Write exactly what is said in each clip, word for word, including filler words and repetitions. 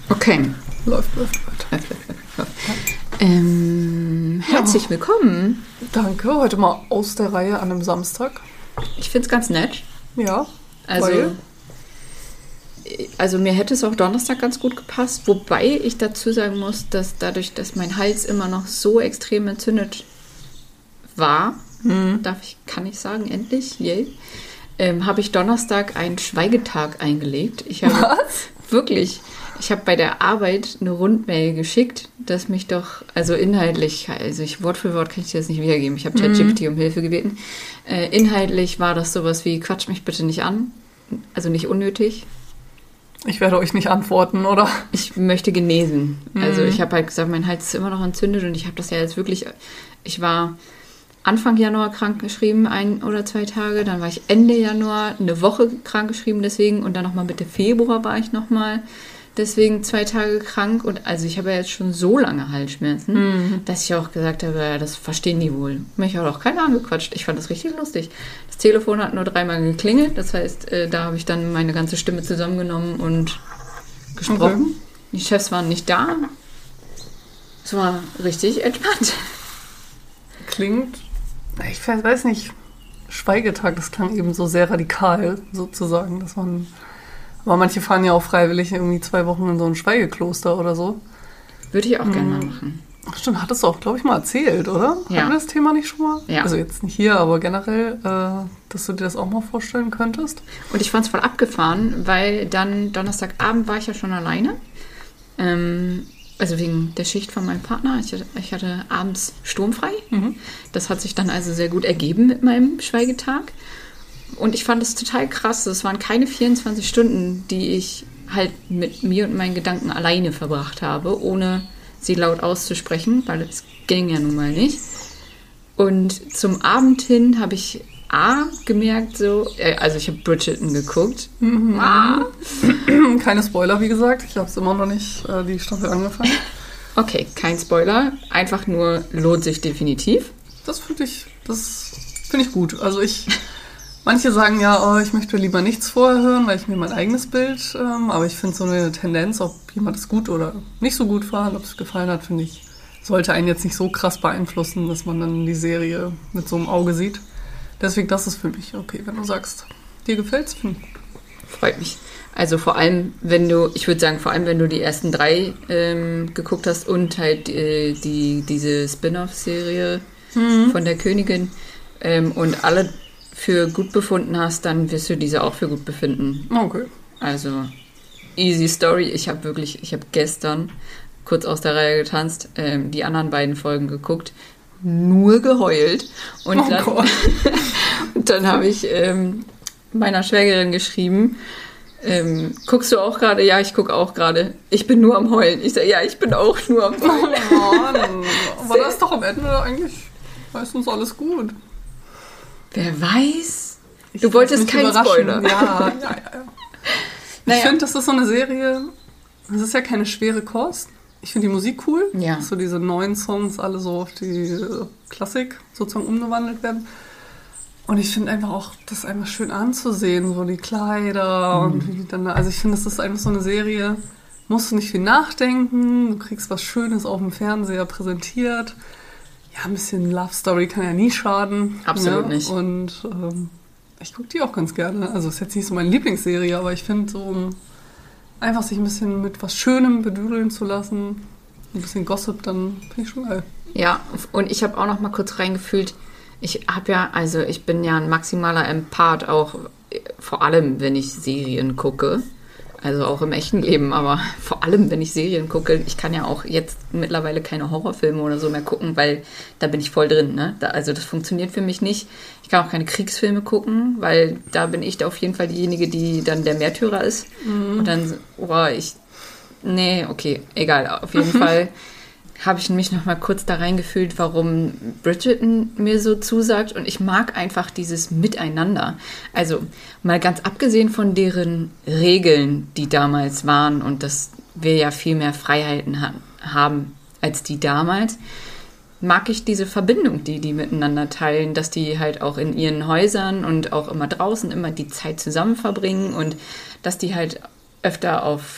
Okay. Läuft, läuft, läuft. Läuft, läuft, läuft, läuft. Ähm, herzlich ja. willkommen. Danke, heute mal aus der Reihe an einem Samstag. Ich finde es ganz nett. Ja, also, weil? Also mir hätte es auch Donnerstag ganz gut gepasst, wobei ich dazu sagen muss, dass dadurch, dass mein Hals immer noch so extrem entzündet war, hm. darf ich, kann ich sagen, endlich, yay, ähm, habe ich Donnerstag einen Schweigetag eingelegt. Ich habe Was? Wirklich, ich habe bei der Arbeit eine Rundmail geschickt, dass mich doch, also inhaltlich, also ich Wort für Wort kann ich dir das nicht wiedergeben, ich habe ChatGPT mhm. um Hilfe gebeten. Äh, inhaltlich war das sowas wie, quatsch mich bitte nicht an, also nicht unnötig. Ich werde euch nicht antworten, oder? Ich möchte genesen. Mhm. Also ich habe halt gesagt, mein Hals ist immer noch entzündet und ich habe das ja jetzt wirklich, ich war Anfang Januar krankgeschrieben, ein oder zwei Tage, dann war ich Ende Januar eine Woche krankgeschrieben deswegen und dann nochmal Mitte Februar war ich nochmal deswegen zwei Tage krank und also ich habe ja jetzt schon so lange Halsschmerzen, mhm. dass ich auch gesagt habe, ja, das verstehen die wohl. Mich hat auch keiner angequatscht. Ich fand das richtig lustig. Das Telefon hat nur dreimal geklingelt, das heißt, äh, da habe ich dann meine ganze Stimme zusammengenommen und gesprochen. Okay. Die Chefs waren nicht da. Es war richtig entspannt. Klingt, ich weiß nicht, Schweigetag, das klang eben so sehr radikal, sozusagen, dass man... Aber manche fahren ja auch freiwillig irgendwie zwei Wochen in so ein Schweigekloster oder so. Würde ich auch mhm. gerne mal machen. Ach stimmt, hattest du auch, glaube ich, mal erzählt, oder? Ja. Hatten wir das Thema nicht schon mal? Ja. Also jetzt nicht hier, aber generell, äh, dass du dir das auch mal vorstellen könntest. Und ich fand es voll abgefahren, weil dann Donnerstagabend war ich ja schon alleine. Ähm, also wegen der Schicht von meinem Partner. Ich hatte, ich hatte abends sturmfrei. Mhm. Das hat sich dann also sehr gut ergeben mit meinem Schweigetag. Und ich fand es total krass. Es waren keine vierundzwanzig Stunden, die ich halt mit mir und meinen Gedanken alleine verbracht habe, ohne sie laut auszusprechen, weil es ging ja nun mal nicht. Und zum Abend hin habe ich A gemerkt, so, äh, also ich habe Bridgerton geguckt. Mhm. Ah. Keine Spoiler, wie gesagt. Ich habe es immer noch nicht äh, die Staffel angefangen. Okay, kein Spoiler. Einfach nur lohnt sich definitiv. Das finde ich, das finde ich gut. Also ich... Manche sagen ja, oh, ich möchte lieber nichts vorher hören, weil ich mir mein eigenes Bild, ähm, aber ich finde so eine Tendenz, ob jemand es gut oder nicht so gut fand, ob es gefallen hat, finde ich, sollte einen jetzt nicht so krass beeinflussen, dass man dann die Serie mit so einem Auge sieht. Deswegen, das ist für mich okay, wenn du sagst, dir gefällt's. Hm. Freut mich. Also vor allem, wenn du, ich würde sagen, vor allem, wenn du die ersten drei ähm, geguckt hast und halt äh, die, diese Spin-off-Serie mhm. von der Königin ähm, und alle für gut befunden hast, dann wirst du diese auch für gut befinden. Okay. Also, easy story. Ich habe wirklich, ich habe gestern kurz aus der Reihe getanzt, ähm, die anderen beiden Folgen geguckt, nur geheult. Und oh dann, Gott. und dann habe ich ähm, meiner Schwägerin geschrieben, ähm, guckst du auch gerade? Ja, ich gucke auch gerade. Ich bin nur am Heulen. Ich sage, ja, ich bin auch nur am Heulen. Oh Mann. Aber das ist doch am Ende eigentlich meistens alles gut. Wer weiß? Ich du wolltest keinen Spoiler. Ja, ja, ja. ja. Naja. Ich finde, das ist so eine Serie, das ist ja keine schwere Kost. Ich finde die Musik cool. Ja. Dass so diese neuen Songs alle so auf die Klassik sozusagen umgewandelt werden. Und ich finde einfach auch, das ist einfach schön anzusehen, so die Kleider mhm. und wie die dann, also ich finde, das ist einfach so eine Serie, musst du nicht viel nachdenken, du kriegst was Schönes auf dem Fernseher präsentiert. Ja, ein bisschen Love Story kann ja nie schaden. Absolut ne? nicht. Und ähm, ich gucke die auch ganz gerne. Also ist jetzt nicht so meine Lieblingsserie, aber ich finde so, um einfach sich ein bisschen mit was Schönem bedüdeln zu lassen, ein bisschen Gossip, dann finde ich schon geil. Ja, und ich habe auch noch mal kurz reingefühlt, ich habe ja, also ich bin ja ein maximaler Empath, auch vor allem, wenn ich Serien gucke. Also auch im echten Leben, aber vor allem, wenn ich Serien gucke, ich kann ja auch jetzt mittlerweile keine Horrorfilme oder so mehr gucken, weil da bin ich voll drin, ne? Da, also das funktioniert für mich nicht. Ich kann auch keine Kriegsfilme gucken, weil da bin ich auf jeden Fall diejenige, die dann der Märtyrer ist. Mhm. Und dann, oh, ich, nee, okay, egal, auf jeden Fall habe ich mich noch mal kurz da reingefühlt, warum Bridgerton mir so zusagt. Und ich mag einfach dieses Miteinander. Also mal ganz abgesehen von deren Regeln, die damals waren und dass wir ja viel mehr Freiheiten ha- haben als die damals, mag ich diese Verbindung, die die miteinander teilen, dass die halt auch in ihren Häusern und auch immer draußen immer die Zeit zusammen verbringen und dass die halt öfter auf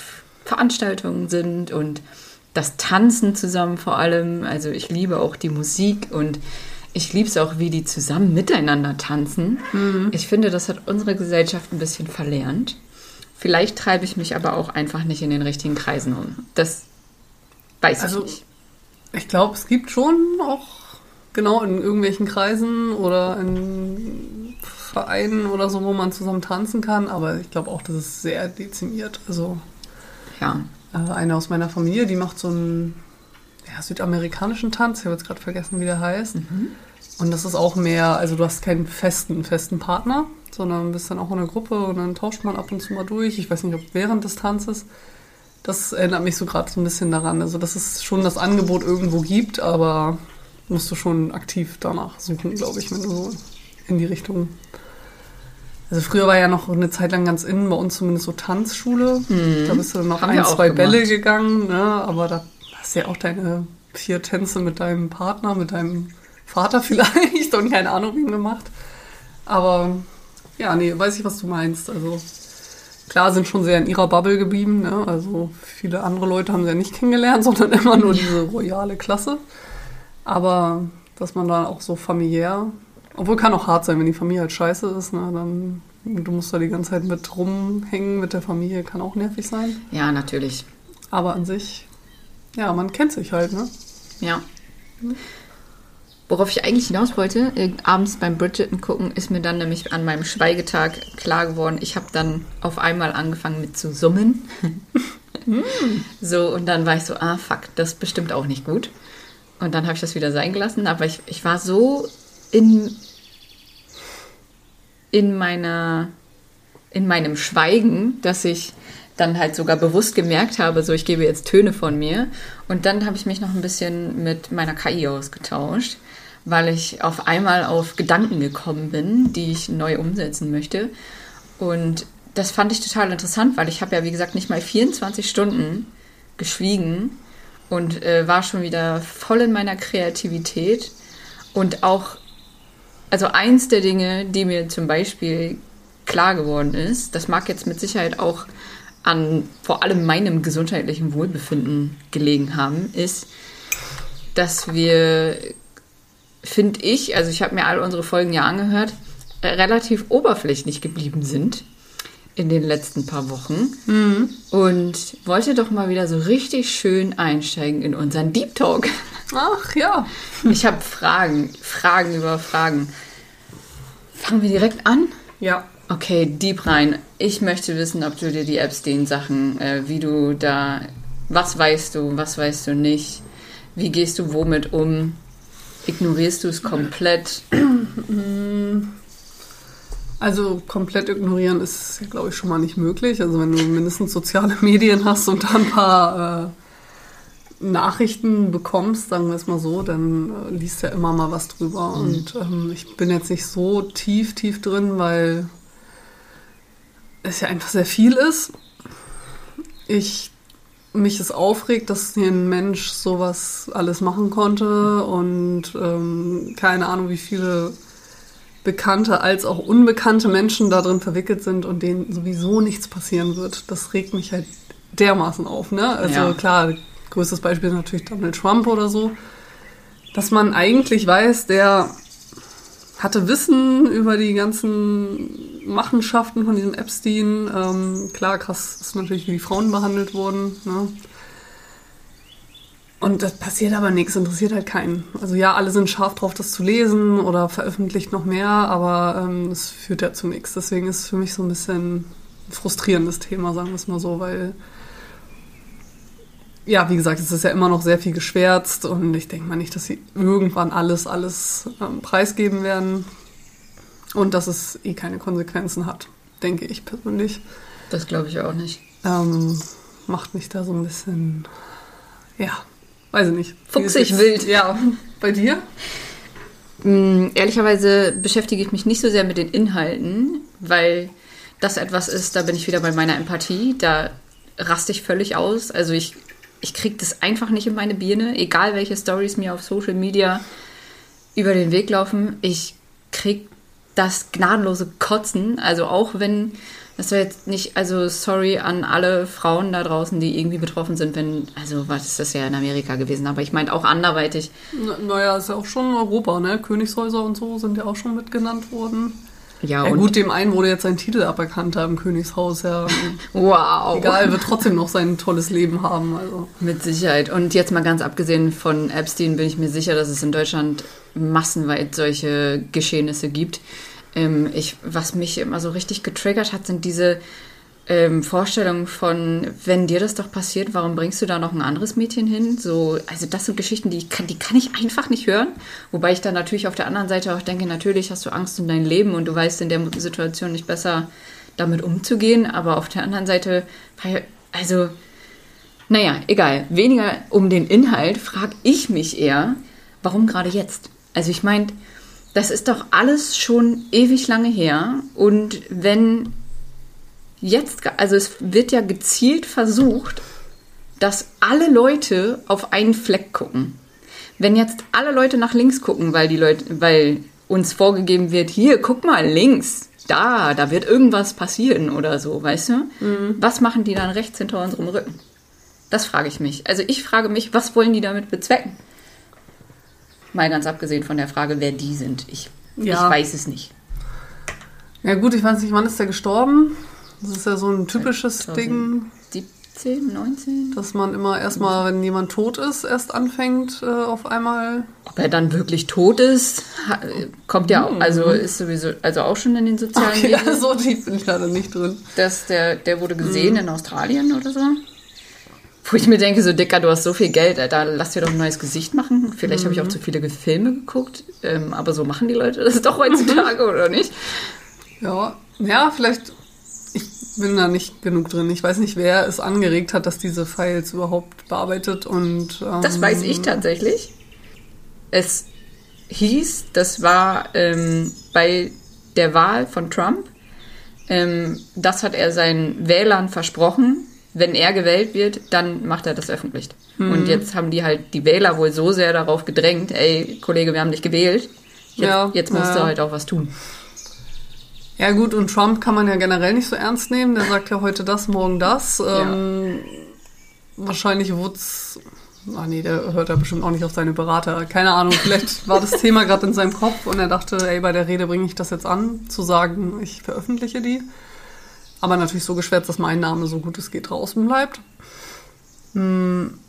Veranstaltungen sind und das Tanzen zusammen vor allem. Also ich liebe auch die Musik und ich liebe es auch, wie die zusammen miteinander tanzen. Mhm. Ich finde, das hat unsere Gesellschaft ein bisschen verlernt. Vielleicht treibe ich mich aber auch einfach nicht in den richtigen Kreisen um. Das weiß also, ich nicht. Ich glaube, es gibt schon auch genau in irgendwelchen Kreisen oder in Vereinen oder so, wo man zusammen tanzen kann. Aber ich glaube auch, das ist sehr dezimiert. Also ja. äh, eine aus meiner Familie, die macht so einen ja, südamerikanischen Tanz. Ich habe jetzt gerade vergessen, wie der heißt. Mhm. Und das ist auch mehr, also du hast keinen festen, festen Partner, sondern bist dann auch in einer Gruppe und dann tauscht man ab und zu mal durch. Ich weiß nicht, ob während des Tanzes. Das erinnert mich so gerade so ein bisschen daran. Also dass es schon das Angebot irgendwo gibt, aber musst du schon aktiv danach suchen, glaube ich, wenn du so in die Richtung... Also früher war ja noch eine Zeit lang ganz innen, bei uns zumindest so Tanzschule. Mhm. Da bist du dann noch Haben ein, zwei gemacht. Bälle gegangen, ne? Aber da hast du ja auch deine vier Tänze mit deinem Partner, mit deinem Vater vielleicht und keine Ahnung wie gemacht. Aber ja, nee, weiß ich, was du meinst. Also klar, sind schon sehr in ihrer Bubble geblieben, ne? Also viele andere Leute haben sie ja nicht kennengelernt, sondern immer nur diese royale Klasse. Aber dass man da auch so familiär, obwohl kann auch hart sein, wenn die Familie halt scheiße ist, ne? Dann du musst da die ganze Zeit mit rumhängen mit der Familie, kann auch nervig sein. Ja, natürlich. Aber an sich, ja, man kennt sich halt, ne? Ja. Worauf ich eigentlich hinaus wollte, äh, abends beim Bridgerton gucken, ist mir dann nämlich an meinem Schweigetag klar geworden, ich habe dann auf einmal angefangen mit zu summen. So, und dann war ich so, ah, fuck, das ist bestimmt auch nicht gut. Und dann habe ich das wieder sein gelassen, aber ich, ich war so in, in meiner, in meinem Schweigen, dass ich dann halt sogar bewusst gemerkt habe, so ich gebe jetzt Töne von mir. Und dann habe ich mich noch ein bisschen mit meiner K I ausgetauscht, weil ich auf einmal auf Gedanken gekommen bin, die ich neu umsetzen möchte. Und das fand ich total interessant, weil ich habe ja, wie gesagt, nicht mal vierundzwanzig Stunden geschwiegen und äh, war schon wieder voll in meiner Kreativität. Und auch, also eins der Dinge, die mir zum Beispiel klar geworden ist, das mag jetzt mit Sicherheit auch an vor allem meinem gesundheitlichen Wohlbefinden gelegen haben, ist, dass wir, finde ich, also ich habe mir all unsere Folgen ja angehört, relativ oberflächlich geblieben sind in den letzten paar Wochen. Mhm. Und wollte doch mal wieder so richtig schön einsteigen in unseren Deep Talk. Ach ja. Ich habe Fragen, Fragen über Fragen. Fangen wir direkt an? Ja. Okay, deep rein. Ich möchte wissen, ob du dir die Epstein-Sachen, äh, wie du da, was weißt du, was weißt du nicht, wie gehst du womit um, ignorierst du es komplett? Also komplett ignorieren ist, glaube ich, schon mal nicht möglich. Also wenn du mindestens soziale Medien hast und da ein paar äh, Nachrichten bekommst, sagen wir es mal so, dann äh, liest ja immer mal was drüber. Mhm. Und ähm, ich bin jetzt nicht so tief, tief drin, weil es ja einfach sehr viel ist. Ich, mich es aufregt, dass hier ein Mensch sowas alles machen konnte und ähm, keine Ahnung, wie viele bekannte als auch unbekannte Menschen da drin verwickelt sind und denen sowieso nichts passieren wird. Das regt mich halt dermaßen auf, ne? Also ja. Klar, größtes Beispiel ist natürlich Donald Trump oder so, dass man eigentlich weiß, der hatte Wissen über die ganzen Machenschaften von diesem Epstein. Ähm, klar, krass ist natürlich, wie die Frauen behandelt wurden. Ne? Und das passiert aber nichts, interessiert halt keinen. Also ja, alle sind scharf drauf, das zu lesen oder veröffentlicht noch mehr, aber ähm, es führt ja zu nichts. Deswegen ist es für mich so ein bisschen ein frustrierendes Thema, sagen wir es mal so, weil ja, wie gesagt, es ist ja immer noch sehr viel geschwärzt und ich denke mal nicht, dass sie irgendwann alles, alles ähm, preisgeben werden und dass es eh keine Konsequenzen hat, denke ich persönlich. Das glaube ich auch nicht. Ähm, macht mich da so ein bisschen, ja, weiß ich nicht. Fuchsig wild. Ja, bei dir? Mm, ehrlicherweise beschäftige ich mich nicht so sehr mit den Inhalten, weil das etwas ist, da bin ich wieder bei meiner Empathie, da raste ich völlig aus. Also ich Ich kriege das einfach nicht in meine Birne, egal welche Storys mir auf Social Media über den Weg laufen. Ich kriege das gnadenlose Kotzen. Also auch wenn Das soll jetzt nicht, also sorry an alle Frauen da draußen, die irgendwie betroffen sind, wenn, also was ist das ja in Amerika gewesen, aber ich meine auch anderweitig. Na, naja, ist ja auch schon Europa, ne? Königshäuser und so sind ja auch schon mit genannt worden. Ja, ja und gut, dem einen wurde jetzt sein Titel aberkannt da im Königshaus, ja. Wow. Egal, wird trotzdem noch sein tolles Leben haben, also. Mit Sicherheit. Und jetzt mal ganz abgesehen von Epstein bin ich mir sicher, dass es in Deutschland massenweit solche Geschehnisse gibt. Ähm, ich, was mich immer so richtig getriggert hat, sind diese ähm, Vorstellungen von, wenn dir das doch passiert, warum bringst du da noch ein anderes Mädchen hin? So, also das sind Geschichten, die, ich kann, die kann ich einfach nicht hören. Wobei ich dann natürlich auf der anderen Seite auch denke, natürlich hast du Angst um dein Leben und du weißt in der Situation nicht besser, damit umzugehen. Aber auf der anderen Seite, also, naja, egal. Weniger um den Inhalt frage ich mich eher, warum gerade jetzt? Also ich meine, das ist doch alles schon ewig lange her. Und wenn jetzt, also es wird ja gezielt versucht, dass alle Leute auf einen Fleck gucken. Wenn jetzt alle Leute nach links gucken, weil die Leute, weil uns vorgegeben wird, hier, guck mal, links, da, da wird irgendwas passieren oder so, weißt du? Mhm. Was machen die dann rechts hinter unserem Rücken? Das frage ich mich. Also ich frage mich, was wollen die damit bezwecken? Mal ganz abgesehen von der Frage, wer die sind. Ich, ja. ich weiß es nicht. Ja gut, ich weiß nicht, wann ist der gestorben? Das ist ja so ein typisches Ding. siebzehn, neunzehn? Dass man immer erstmal, wenn jemand tot ist, erst anfängt, äh, auf einmal... Ob er dann wirklich tot ist, kommt ja auch, also ist sowieso, also auch schon in den sozialen okay, Medien. So tief bin ich leider nicht drin. Dass der, der wurde gesehen mhm. in Australien oder so. Wo ich mir denke, so Dicker, du hast so viel Geld, Alter, lass dir doch ein neues Gesicht machen. Vielleicht mhm. habe ich auch zu viele Filme geguckt, ähm, aber so machen die Leute das doch heutzutage, oder nicht? Ja, ja, vielleicht, ich bin da nicht genug drin. Ich weiß nicht, wer es angeregt hat, dass diese Files überhaupt bearbeitet und... Ähm, das weiß ich tatsächlich. Es hieß, das war ähm, bei der Wahl von Trump, ähm, das hat er seinen Wählern versprochen. Wenn er gewählt wird, dann macht er das öffentlich. Mhm. Und jetzt haben die halt die Wähler wohl so sehr darauf gedrängt, ey, Kollege, wir haben dich gewählt, jetzt, ja, jetzt musst ja. du halt auch was tun. Ja gut, und Trump kann man ja generell nicht so ernst nehmen. Der sagt ja heute das, morgen das. Ähm, ja. Wahrscheinlich wurde es... Ach nee, der hört ja bestimmt auch nicht auf seine Berater. Keine Ahnung, vielleicht war das Thema gerade in seinem Kopf und er dachte, ey, bei der Rede bringe ich das jetzt an, zu sagen, ich veröffentliche die. Aber natürlich so geschwärzt, dass mein Name so gut es geht draußen bleibt. Hm.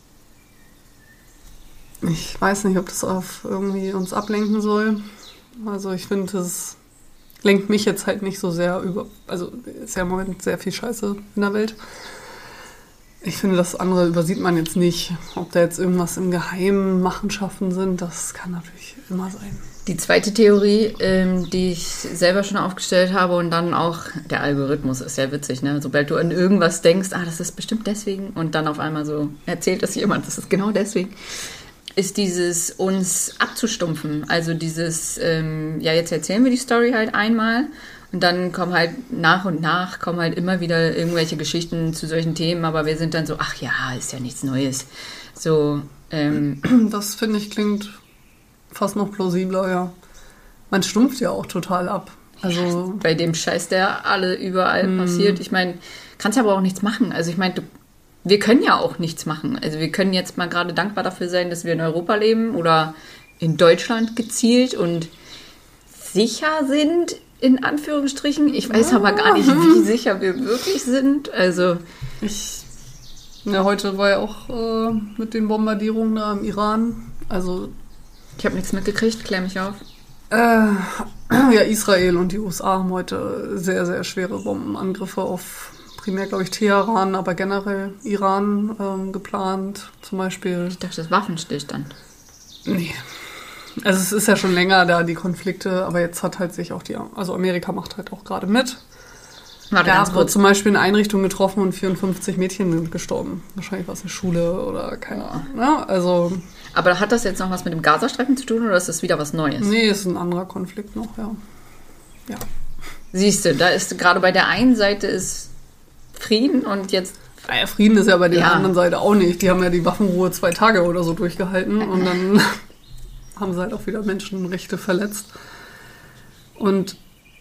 Ich weiß nicht, ob das auf irgendwie uns ablenken soll. Also ich finde, das lenkt mich jetzt halt nicht so sehr über... Also ist ja im Moment sehr viel Scheiße in der Welt. Ich finde, das andere übersieht man jetzt nicht. Ob da jetzt irgendwas im Geheimen Machenschaften sind, das kann natürlich immer sein. Die zweite Theorie, ähm, die ich selber schon aufgestellt habe und dann auch, der Algorithmus ist ja witzig, ne? Sobald du an irgendwas denkst, ah, das ist bestimmt deswegen und dann auf einmal so erzählt das jemand, das ist genau deswegen, ist dieses uns abzustumpfen. Also dieses, ähm, ja, jetzt erzählen wir die Story halt einmal und dann kommen halt nach und nach, kommen halt immer wieder irgendwelche Geschichten zu solchen Themen, aber wir sind dann so, ach ja, ist ja nichts Neues. So, ähm, das finde ich klingt fast noch plausibler, ja. Man stumpft ja auch total ab. Also ja, bei dem Scheiß, der alle überall mm. passiert. Ich meine, kannst ja aber auch nichts machen. Also ich meine, du, wir können ja auch nichts machen. Also wir können jetzt mal gerade dankbar dafür sein, dass wir in Europa leben oder in Deutschland gezielt und sicher sind, in Anführungsstrichen. Ich weiß ja. aber gar nicht, wie sicher wir wirklich sind. Also ich, ja, heute war ja auch äh, mit den Bombardierungen da im Iran. Also ich habe nichts mitgekriegt, klär mich auf. Äh, ja, Israel und die U S A haben heute sehr, sehr schwere Bombenangriffe auf primär, glaube ich, Teheran, aber generell Iran ähm, geplant, zum Beispiel. Ich dachte, das ist Waffenstillstand. Nee. Also es ist ja schon länger da, die Konflikte, aber jetzt hat halt sich auch die, also Amerika macht halt auch gerade mit. Warte, da ganz wurde kurz. zum Beispiel eine Einrichtung getroffen und vierundfünfzig Mädchen sind gestorben. Wahrscheinlich war es eine Schule oder keine Ahnung. Ja, also... Aber hat das jetzt noch was mit dem Gazastreifen zu tun oder ist das wieder was Neues? Nee, ist ein anderer Konflikt noch, ja. Ja. Siehst du, da ist gerade bei der einen Seite ist Frieden und jetzt... Ja, Frieden ist ja bei der ja. anderen Seite auch nicht. Die haben ja die Waffenruhe zwei Tage oder so durchgehalten und dann haben sie halt auch wieder Menschenrechte verletzt. Und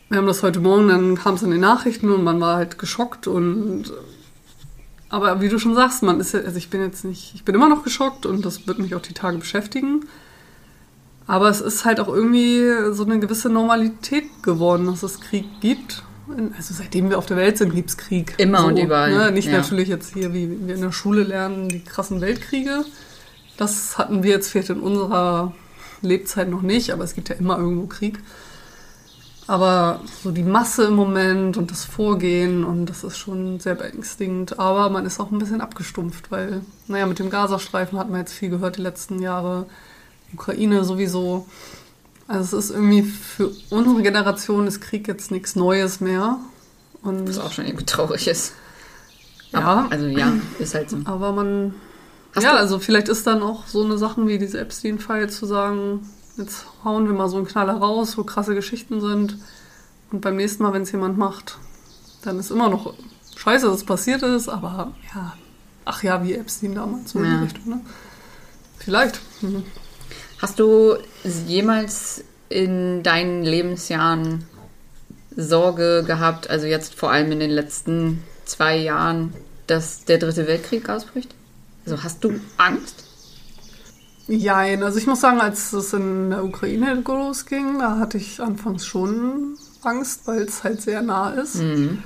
wir haben das heute Morgen, dann kam es in den Nachrichten und man war halt geschockt und aber wie du schon sagst, man ist ja, also ich bin jetzt nicht, ich bin immer noch geschockt und das wird mich auch die Tage beschäftigen. Aber es ist halt auch irgendwie so eine gewisse Normalität geworden, dass es Krieg gibt. Also seitdem wir auf der Welt sind, gibt es Krieg. Immer so, und überall. Ne? Nicht ja. natürlich jetzt hier, wie wir in der Schule lernen, die krassen Weltkriege. Das hatten wir jetzt vielleicht in unserer Lebzeit noch nicht, aber es gibt ja immer irgendwo Krieg. Aber so die Masse im Moment und das Vorgehen, und das ist schon sehr beängstigend. Aber man ist auch ein bisschen abgestumpft, weil, naja, mit dem Gazastreifen hat man jetzt viel gehört die letzten Jahre. Ukraine sowieso. Also es ist irgendwie für unsere Generation ist Krieg jetzt nichts Neues mehr. Und was auch schon irgendwie traurig ist. Ja. Aber, also ja, ist halt so. Aber man, Hast ja, du- also vielleicht ist dann auch so eine Sachen wie diese Epstein-File zu sagen, jetzt hauen wir mal so einen Knaller raus, wo krasse Geschichten sind. Und beim nächsten Mal, wenn es jemand macht, dann ist immer noch scheiße, dass es passiert ist, aber ja, ach ja, wie Epstein damals, so in Ja. die Richtung, ne? Vielleicht. Mhm. Hast du jemals in deinen Lebensjahren Sorge gehabt, also jetzt vor allem in den letzten zwei Jahren, dass der Dritte Weltkrieg ausbricht? Also hast du Angst? Jein, also ich muss sagen, als es in der Ukraine losging, da hatte ich anfangs schon Angst, weil es halt sehr nah ist. Mhm.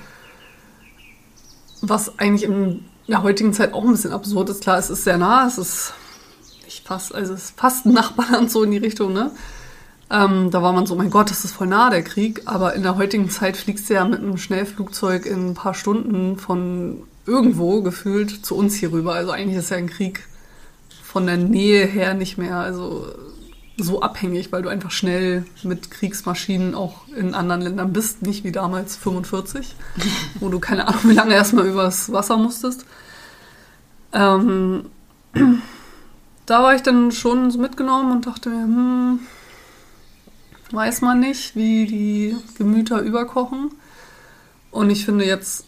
Was eigentlich in der heutigen Zeit auch ein bisschen absurd ist. Klar, es ist sehr nah, es ist nicht fast, also es ist fast ein Nachbarland so in die Richtung, ne? Ähm, da war man so, mein Gott, das ist voll nah, der Krieg. Aber in der heutigen Zeit fliegst du ja mit einem Schnellflugzeug in ein paar Stunden von irgendwo gefühlt zu uns hier rüber. Also eigentlich ist ja ein Krieg von der Nähe her nicht mehr also so abhängig, weil du einfach schnell mit Kriegsmaschinen auch in anderen Ländern bist. Nicht wie damals fünfundvierzig, wo du keine Ahnung, wie lange erstmal übers Wasser musstest. Ähm, da war ich dann schon so mitgenommen und dachte mir, hm, weiß man nicht, wie die Gemüter überkochen. Und ich finde jetzt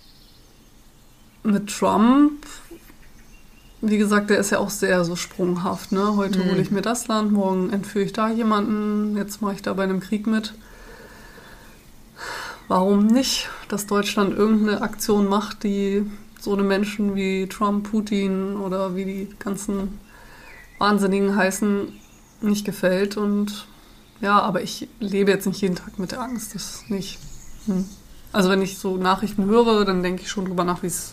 mit Trump, wie gesagt, der ist ja auch sehr so sprunghaft, ne? Heute Mhm. hole ich mir das Land, morgen entführe ich da jemanden, jetzt mache ich da bei einem Krieg mit. Warum nicht, dass Deutschland irgendeine Aktion macht, die so eine Menschen wie Trump, Putin oder wie die ganzen Wahnsinnigen heißen, nicht gefällt. Und ja, aber ich lebe jetzt nicht jeden Tag mit der Angst, das nicht. Hm. Also wenn ich so Nachrichten höre, dann denke ich schon drüber nach, wie es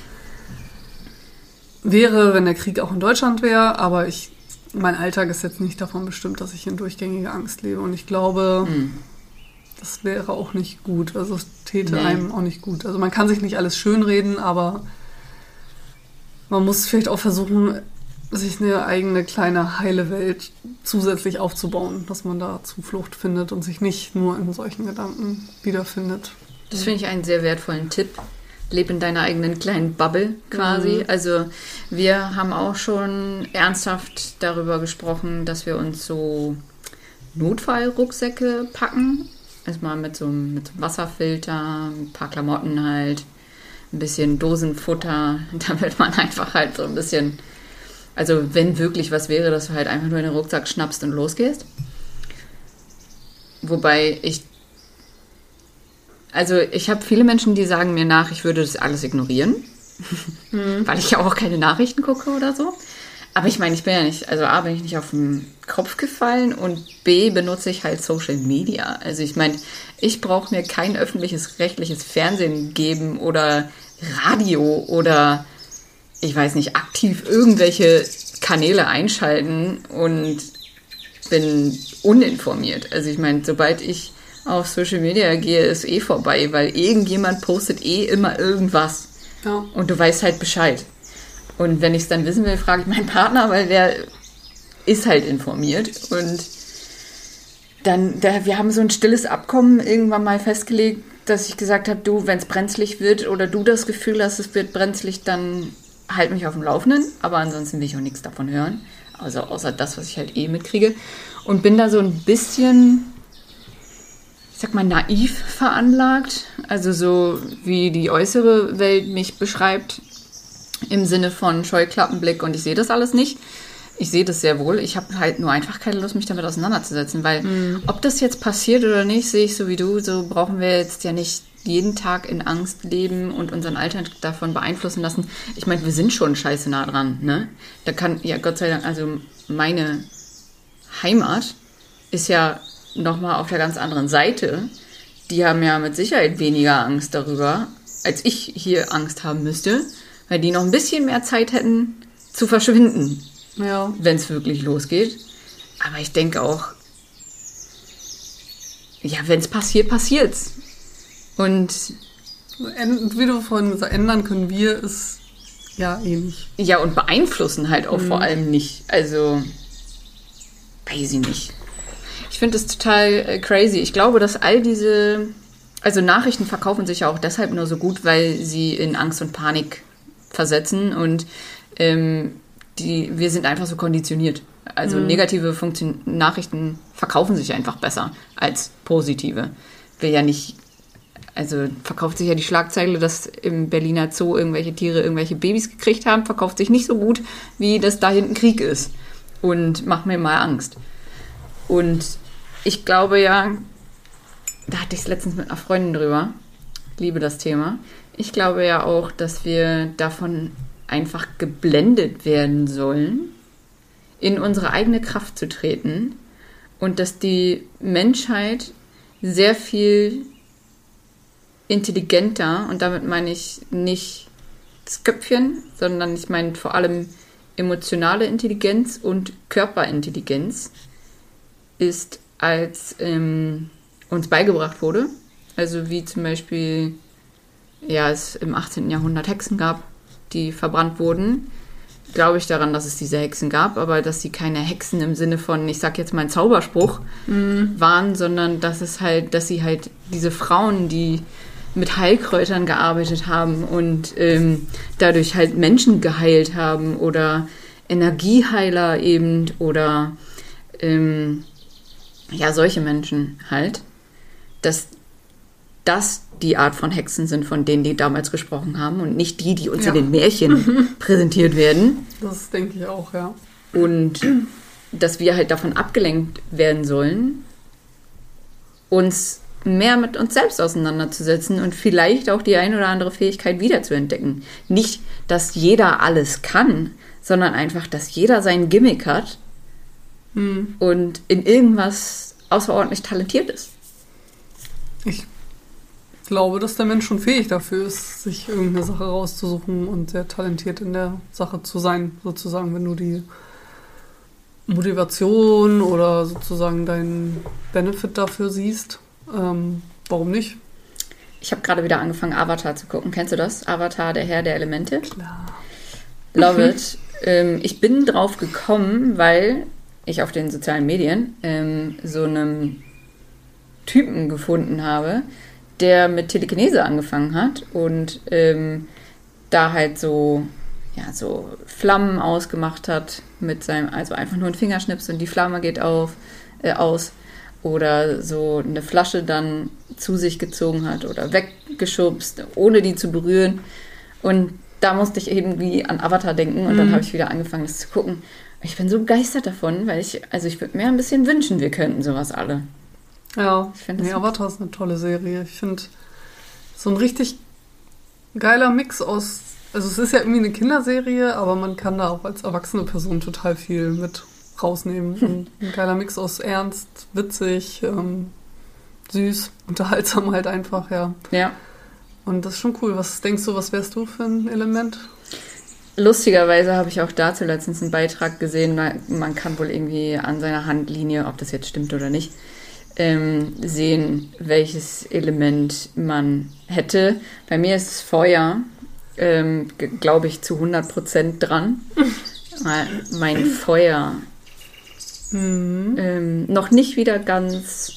wäre, wenn der Krieg auch in Deutschland wäre. Aber ich, mein Alltag ist jetzt nicht davon bestimmt, dass ich in durchgängiger Angst lebe. Und ich glaube, Mhm. das wäre auch nicht gut. Also es täte Nee. einem auch nicht gut. Also man kann sich nicht alles schönreden, aber man muss vielleicht auch versuchen, sich eine eigene kleine heile Welt zusätzlich aufzubauen, dass man da Zuflucht findet und sich nicht nur in solchen Gedanken wiederfindet. Das finde ich einen sehr wertvollen Tipp. Leb in deiner eigenen kleinen Bubble quasi. Mhm. Also wir haben auch schon ernsthaft darüber gesprochen, dass wir uns so Notfallrucksäcke packen. Erstmal mit so, einem- mit so einem Wasserfilter, ein paar Klamotten halt, ein bisschen Dosenfutter, damit man einfach halt so ein bisschen, also wenn wirklich was wäre, dass du halt einfach nur in den Rucksack schnappst und losgehst. Wobei ich Also ich habe viele Menschen, die sagen mir nach, ich würde das alles ignorieren, weil ich ja auch keine Nachrichten gucke oder so. Aber ich meine, ich bin ja nicht, also A, bin ich nicht auf den Kopf gefallen und B, benutze ich halt Social Media. Also ich meine, ich brauche mir kein öffentliches rechtliches Fernsehen geben oder Radio oder, ich weiß nicht, aktiv irgendwelche Kanäle einschalten und bin uninformiert. Also ich meine, sobald ich auf Social Media gehe, ist eh vorbei, weil irgendjemand postet eh immer irgendwas. Ja. Und du weißt halt Bescheid. Und wenn ich es dann wissen will, frage ich meinen Partner, weil der ist halt informiert. Und dann, der, wir haben so ein stilles Abkommen irgendwann mal festgelegt, dass ich gesagt habe, du, wenn es brenzlig wird oder du das Gefühl hast, es wird brenzlig, dann halt mich auf dem Laufenden. Aber ansonsten will ich auch nichts davon hören. Also außer das, was ich halt eh mitkriege. Und bin da so ein bisschen, ich sag mal, naiv veranlagt. Also so wie die äußere Welt mich beschreibt, im Sinne von Scheuklappenblick und ich sehe das alles nicht. ich sehe das sehr wohl. Ich habe halt nur einfach keine Lust, mich damit auseinanderzusetzen, weil mhm. ob das jetzt passiert oder nicht, sehe ich so wie du, so brauchen wir jetzt ja nicht jeden Tag in Angst leben und unseren Alltag davon beeinflussen lassen. Ich meine, wir sind schon scheiße nah dran, ne? Da kann, ja Gott sei Dank, also meine Heimat ist ja nochmal auf der ganz anderen Seite. Die haben ja mit Sicherheit weniger Angst darüber, als ich hier Angst haben müsste, weil die noch ein bisschen mehr Zeit hätten zu verschwinden, ja. wenn es wirklich losgeht. Aber ich denke auch, ja, wenn es passiert, passiert's. Und wie du vorhin gesagt hast, ändern können wir es ja eh nicht. Ja, und beeinflussen halt auch mhm. vor allem nicht. Also, weiß ich nicht. Ich finde das total äh, crazy. Ich glaube, dass all diese, also Nachrichten verkaufen sich ja auch deshalb nur so gut, weil sie in Angst und Panik versetzen und ähm, die, wir sind einfach so konditioniert. Also mhm. negative Funktion- Nachrichten verkaufen sich einfach besser als positive. Will ja nicht, also verkauft sich ja die Schlagzeile, dass im Berliner Zoo irgendwelche Tiere irgendwelche Babys gekriegt haben, verkauft sich nicht so gut, wie dass da hinten Krieg ist. Und macht mir mal Angst. Und ich glaube ja, da hatte ich es letztens mit einer Freundin drüber, liebe das Thema, ich glaube ja auch, dass wir davon einfach geblendet werden sollen, in unsere eigene Kraft zu treten und dass die Menschheit sehr viel intelligenter, und damit meine ich nicht das Köpfchen, sondern ich meine vor allem emotionale Intelligenz und Körperintelligenz ist, als ähm, uns beigebracht wurde. Also wie zum Beispiel ja, es im achtzehnten Jahrhundert Hexen gab, die verbrannt wurden. Glaube ich daran, dass es diese Hexen gab, aber dass sie keine Hexen im Sinne von, ich sag jetzt mal einen Zauberspruch, mhm. waren, sondern dass es halt, dass sie halt diese Frauen, die mit Heilkräutern gearbeitet haben und ähm, dadurch halt Menschen geheilt haben oder Energieheiler eben oder ähm, ja, solche Menschen halt, dass das die Art von Hexen sind, von denen die damals gesprochen haben und nicht die, die uns ja. in den Märchen präsentiert werden. Das denke ich auch, ja. Und dass wir halt davon abgelenkt werden sollen, uns mehr mit uns selbst auseinanderzusetzen und vielleicht auch die ein oder andere Fähigkeit wiederzuentdecken. Nicht, dass jeder alles kann, sondern einfach, dass jeder sein Gimmick hat hm. und in irgendwas außerordentlich talentiert ist. Ich glaube, dass der Mensch schon fähig dafür ist, sich irgendeine Sache rauszusuchen und sehr talentiert in der Sache zu sein, sozusagen, wenn du die Motivation oder sozusagen deinen Benefit dafür siehst. Ähm, warum nicht? Ich habe gerade wieder angefangen, Avatar zu gucken. Kennst du das? Avatar, der Herr der Elemente? Klar. Love it. ähm, ich bin drauf gekommen, weil ich auf den sozialen Medien ähm, so einen Typen gefunden habe, der mit Telekinese angefangen hat und ähm, da halt so, ja, so Flammen ausgemacht hat mit seinem, also einfach nur ein Fingerschnips und die Flamme geht auf, äh, aus. Oder so eine Flasche dann zu sich gezogen hat oder weggeschubst, ohne die zu berühren. Und da musste ich irgendwie an Avatar denken und mhm. dann habe ich wieder angefangen, das zu gucken. Ich bin so begeistert davon, weil ich, also ich würde mir ein bisschen wünschen, wir könnten sowas alle. Ja, ich nee, Avatar ist eine tolle Serie. Ich finde, so ein richtig geiler Mix aus, also es ist ja irgendwie eine Kinderserie, aber man kann da auch als erwachsene Person total viel mit rausnehmen. Hm. Ein geiler Mix aus ernst, witzig, ähm, süß, unterhaltsam halt einfach, ja. Ja. Und das ist schon cool. Was denkst du, was wärst du für ein Element? Lustigerweise habe ich auch dazu letztens einen Beitrag gesehen, man kann wohl irgendwie an seiner Handlinie, ob das jetzt stimmt oder nicht, ähm, sehen, welches Element man hätte. Bei mir ist es Feuer, ähm, g- glaube ich, zu hundert Prozent dran. Mein Feuer mhm. ähm, noch nicht wieder ganz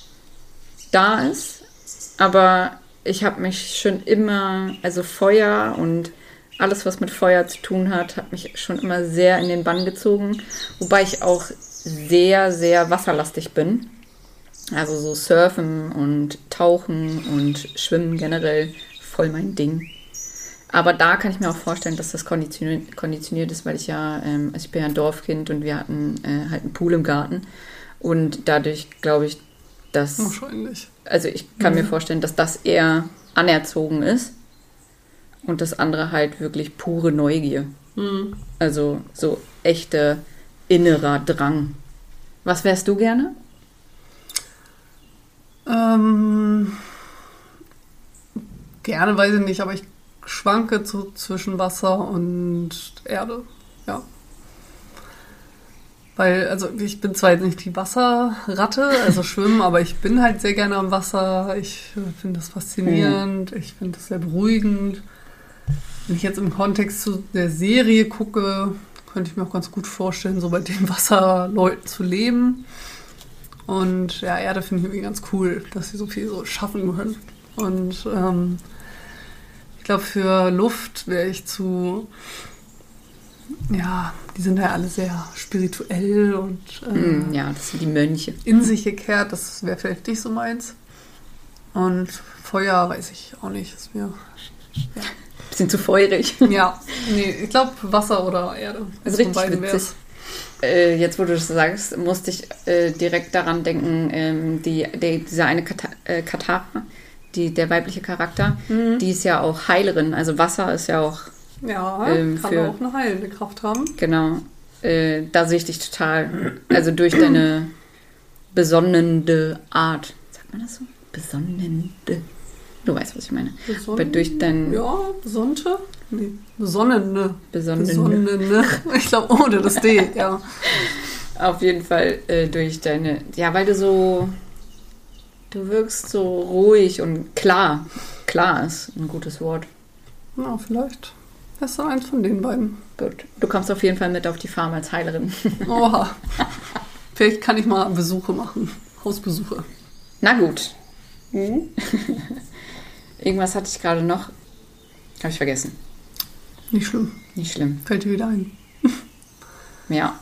da ist, aber ich habe mich schon immer, also Feuer und alles, was mit Feuer zu tun hat, hat mich schon immer sehr in den Bann gezogen, wobei ich auch sehr, sehr wasserlastig bin. Also so Surfen und Tauchen und Schwimmen generell voll mein Ding. Aber da kann ich mir auch vorstellen, dass das konditioniert, konditioniert ist, weil ich ja, ähm, also ich bin ja ein Dorfkind und wir hatten äh, halt einen Pool im Garten. Und dadurch glaube ich, dass... Wahrscheinlich. Also ich kann Mhm. mir vorstellen, dass das eher anerzogen ist und das andere halt wirklich pure Neugier. Mhm. Also so echter innerer Drang. Was wärst du gerne? Ähm, gerne, weiß ich nicht, aber ich schwanke zu, zwischen Wasser und Erde. Ja. Weil, also ich bin zwar jetzt nicht die Wasserratte, also schwimmen, aber ich bin halt sehr gerne am Wasser. Ich finde das faszinierend, mhm. ich finde das sehr beruhigend. Wenn ich jetzt im Kontext zu der Serie gucke, könnte ich mir auch ganz gut vorstellen, so bei den Wasserleuten zu leben. Und ja, Erde finde ich irgendwie ganz cool, dass sie so viel so schaffen können. Und ähm, ich glaube, für Luft wäre ich zu... Ja, die sind ja alle sehr spirituell und äh, mm, ja, das sind die Mönche. In sich gekehrt. Das wäre vielleicht nicht so meins. Und Feuer weiß ich auch nicht. Ist mir... Ja. Bisschen zu feurig. Ja, nee, ich glaube Wasser oder Erde. Also richtig witzig. Äh, jetzt, wo du das sagst, musste ich äh, direkt daran denken, ähm, die, die, diese eine Kata, äh, Katara, die, der weibliche Charakter, mhm. die ist ja auch Heilerin. Also Wasser ist ja auch... Ja, ähm, kann für, auch eine heilende Kraft haben. Genau. Äh, da sehe ich dich total. Also durch deine besonnende Art. Sagt man das so? Besonnende. Du weißt, was ich meine. Besonnen, Aber durch dein... Ja, besonnte? Nee, besonnene. Besonnene. Besonnene. Ich glaube, ohne das D, ja. Auf jeden Fall äh, durch deine... Ja, weil du so... Du wirkst so ruhig und klar. Klar ist ein gutes Wort. Ja, vielleicht. Das ist so eins von den beiden. Gut. Du kommst auf jeden Fall mit auf die Farm als Heilerin. Oha. Vielleicht kann ich mal Besuche machen. Hausbesuche. Na gut. Mhm. Irgendwas hatte ich gerade noch. Habe ich vergessen. Nicht schlimm. Nicht schlimm. Fällt dir wieder ein. Ja.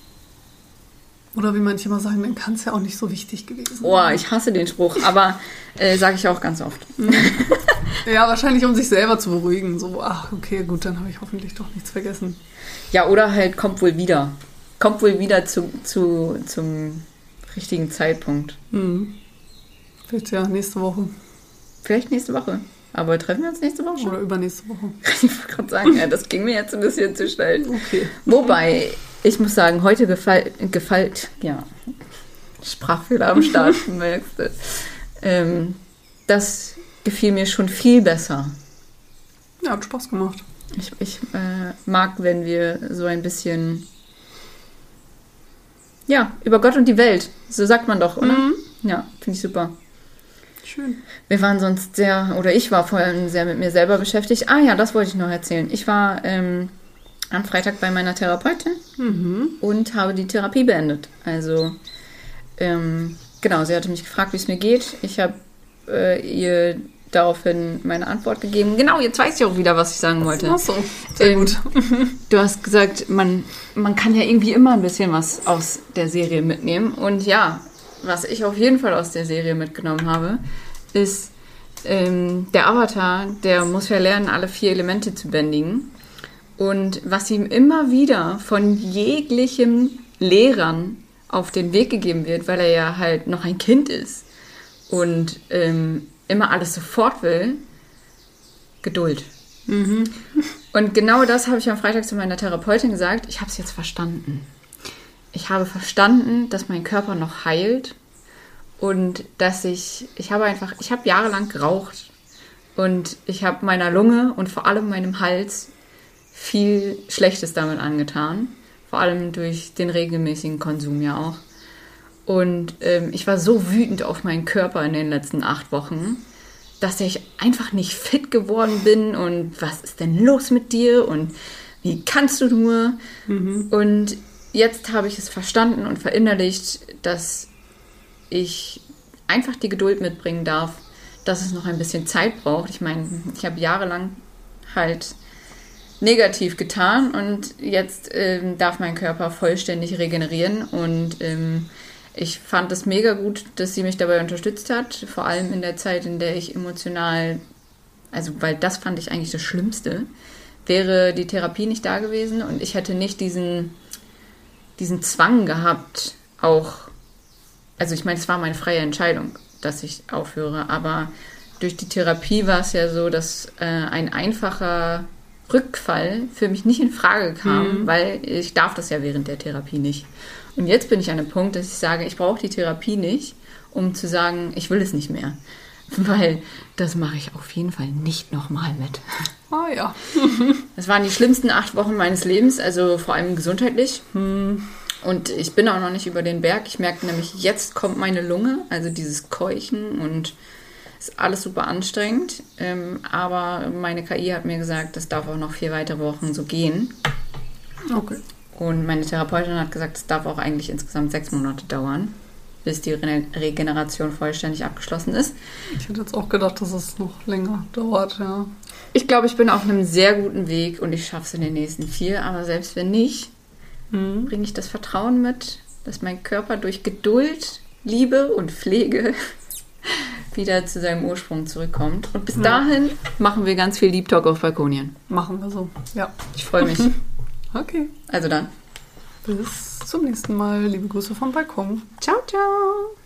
Oder wie manche immer sagen, dann kann es ja auch nicht so wichtig gewesen sein. Oh, ich hasse den Spruch, aber äh, sage ich auch ganz oft. Ja, wahrscheinlich um sich selber zu beruhigen. So, ach, okay, gut, dann habe ich hoffentlich doch nichts vergessen. Ja, oder halt kommt wohl wieder. Kommt wohl wieder zu, zu, zum richtigen Zeitpunkt. Mhm. Vielleicht ja nächste Woche. Vielleicht nächste Woche. Aber treffen wir uns nächste Woche schon? Oder übernächste Woche. Ich wollte gerade sagen, ja, das ging mir jetzt ein bisschen zu schnell. Okay. Wobei, ich muss sagen, heute gefällt, gefällt ja, Sprachfehler am Start, merkst du. Ähm, das gefiel mir schon viel besser. Ja, hat Spaß gemacht. Ich, ich äh, mag, wenn wir so ein bisschen, ja, über Gott und die Welt, so sagt man doch, oder? Mhm. Ja, finde ich super. Schön. Wir waren sonst sehr, oder ich war vorhin sehr mit mir selber beschäftigt. Ah ja, das wollte ich noch erzählen. Ich war ähm, am Freitag bei meiner Therapeutin mhm. und habe die Therapie beendet. Also, ähm, genau, sie hatte mich gefragt, wie es mir geht. Ich habe äh, ihr daraufhin meine Antwort gegeben. Genau, jetzt weiß ich auch wieder, was ich sagen wollte. Ach so, sehr ähm, gut. Du hast gesagt, man, man kann ja irgendwie immer ein bisschen was aus der Serie mitnehmen. Und ja, was ich auf jeden Fall aus der Serie mitgenommen habe, ist ähm, der Avatar, der muss ja lernen, alle vier Elemente zu bändigen. Und was ihm immer wieder von jeglichem Lehrern auf den Weg gegeben wird, weil er ja halt noch ein Kind ist und ähm, immer alles sofort will, Geduld. Mhm. Und genau das habe ich am Freitag zu meiner Therapeutin gesagt. Ich habe es jetzt verstanden. Ich habe verstanden, dass mein Körper noch heilt und dass ich, ich habe einfach, ich habe jahrelang geraucht und ich habe meiner Lunge und vor allem meinem Hals viel Schlechtes damit angetan. Vor allem durch den regelmäßigen Konsum ja auch. Und ähm, ich war so wütend auf meinen Körper in den letzten acht Wochen, dass ich einfach nicht fit geworden bin und was ist denn los mit dir und wie kannst du nur? Mhm. Und jetzt habe ich es verstanden und verinnerlicht, dass ich einfach die Geduld mitbringen darf, dass es noch ein bisschen Zeit braucht. Ich meine, ich habe jahrelang halt negativ getan und jetzt ähm, darf mein Körper vollständig regenerieren und ähm, ich fand es mega gut, dass sie mich dabei unterstützt hat, vor allem in der Zeit, in der ich emotional also weil das fand ich eigentlich das Schlimmste, wäre die Therapie nicht da gewesen und ich hätte nicht diesen, diesen Zwang gehabt, auch, also ich meine, es war meine freie Entscheidung, dass ich aufhöre, aber durch die Therapie war es ja so, dass äh, ein einfacher Rückfall für mich nicht in Frage kam, mhm. weil ich darf das ja während der Therapie nicht. Und jetzt bin ich an einem Punkt, dass ich sage, ich brauche die Therapie nicht, um zu sagen, ich will es nicht mehr. Weil das mache ich auf jeden Fall nicht nochmal mit. Ah ja. Das waren die schlimmsten acht Wochen meines Lebens, also vor allem gesundheitlich. Und ich bin auch noch nicht über den Berg. Ich merke nämlich, jetzt kommt meine Lunge, also dieses Keuchen und ist alles super anstrengend. Aber meine K I hat mir gesagt, das darf auch noch vier weitere Wochen so gehen. Okay. Und meine Therapeutin hat gesagt, es darf auch eigentlich insgesamt sechs Monate dauern, bis die Re- Regeneration vollständig abgeschlossen ist. Ich hätte jetzt auch gedacht, dass es noch länger dauert, ja. Ich glaube, ich bin auf einem sehr guten Weg und ich schaffe es in den nächsten vier. Aber selbst wenn nicht, mhm. bringe ich das Vertrauen mit, dass mein Körper durch Geduld, Liebe und Pflege wieder zu seinem Ursprung zurückkommt. Und bis ja. dahin machen wir ganz viel Deep Talk auf Balkonien. Machen wir so, ja. Ich freue mich. Okay. Also dann. Bis zum nächsten Mal. Liebe Grüße vom Balkon. Ciao, ciao.